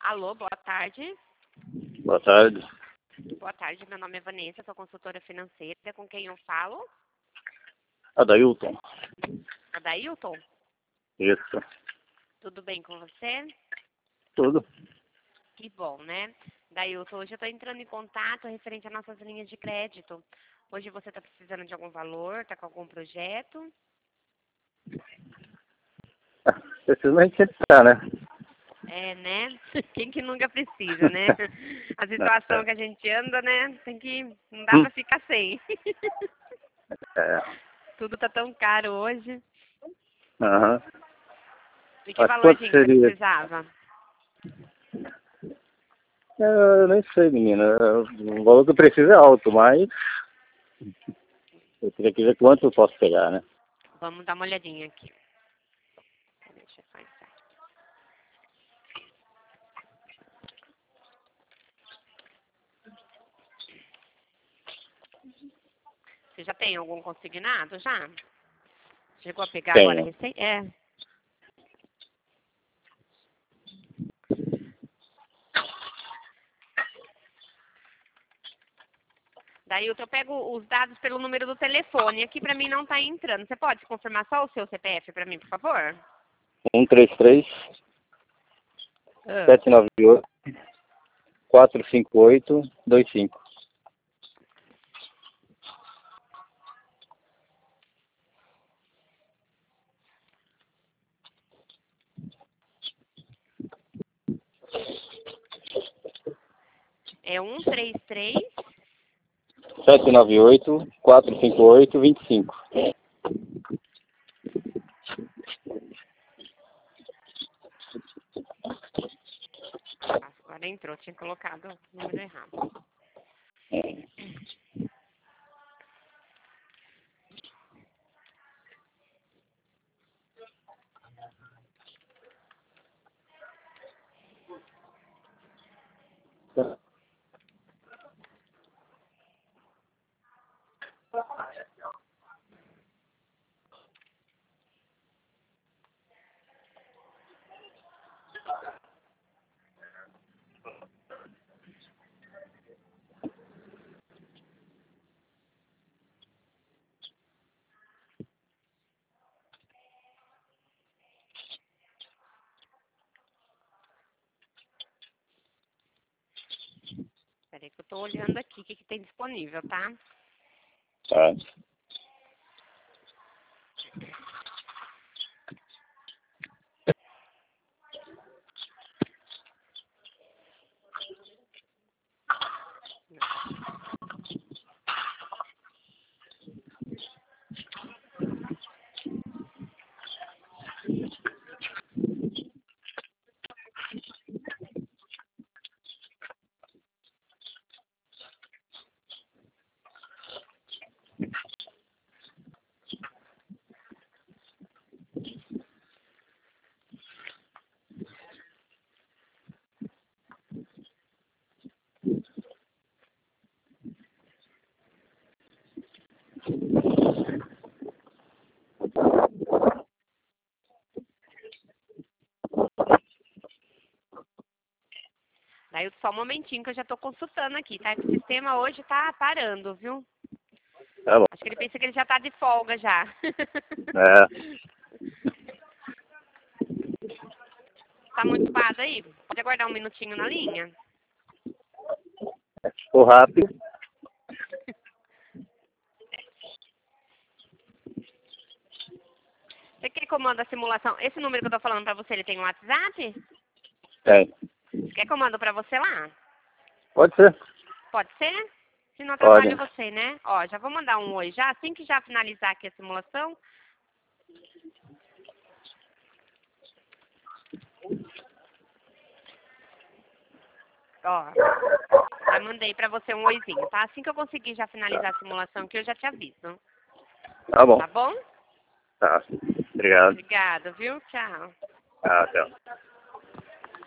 Alô, boa tarde. Boa tarde. Boa tarde, meu nome é Vanessa, sou consultora financeira. Com quem eu falo? Adailton. Adailton? Isso. Tudo bem com você? Tudo. Que bom, né? Adailton, hoje eu estou entrando em contato referente às nossas linhas de crédito. Hoje você está precisando de algum valor, está com algum projeto? Precisa a gente sempre tá, né? É, né? Quem que nunca precisa, né? A situação que a gente anda, né? Não dá pra ficar sem. É. Tudo tá tão caro hoje. Aham. E que Mas quanto valorzinho que você seria? precisava? Eu nem sei, menina. O valor que eu preciso é alto, mas eu queria ver quanto eu posso pegar, né? Vamos dar uma olhadinha aqui. Deixa eu só entrar. Você já tem algum consignado já? Chegou a pegar agora Tenho. recente? É. Daí eu pego os dados pelo número do telefone. Aqui pra mim não tá entrando. Você pode confirmar só o seu CPF pra mim, por favor? 133 Ah. 798 458 25. É 133. 798 458 25. Agora entrou, tinha colocado o número errado. Peraí que eu tô olhando aqui o que tem disponível, tá? Tá. Daí só um momentinho que eu já tô consultando aqui, tá? Que o sistema hoje tá parando, viu? Tá bom. Acho que ele pensa que ele já tá de folga já. É. Tá muito ocupado aí? Pode aguardar um minutinho na linha? Ficou rápido. Você quer que eu mando a simulação? Esse número que eu tô falando pra você, ele tem um WhatsApp? Tem. Você quer que eu mando pra você lá? Pode ser? Pode ser? Se não Pode. atrapalha você, né? Ó, já vou mandar um oi já. Assim que já finalizar aqui a simulação. Ó, já mandei pra você um oizinho, tá? Assim que eu conseguir já finalizar a simulação aqui, eu já te aviso. Tá bom. Tá bom? Tá. Obrigado. Obrigada, viu? Tchau. Ah, tchau.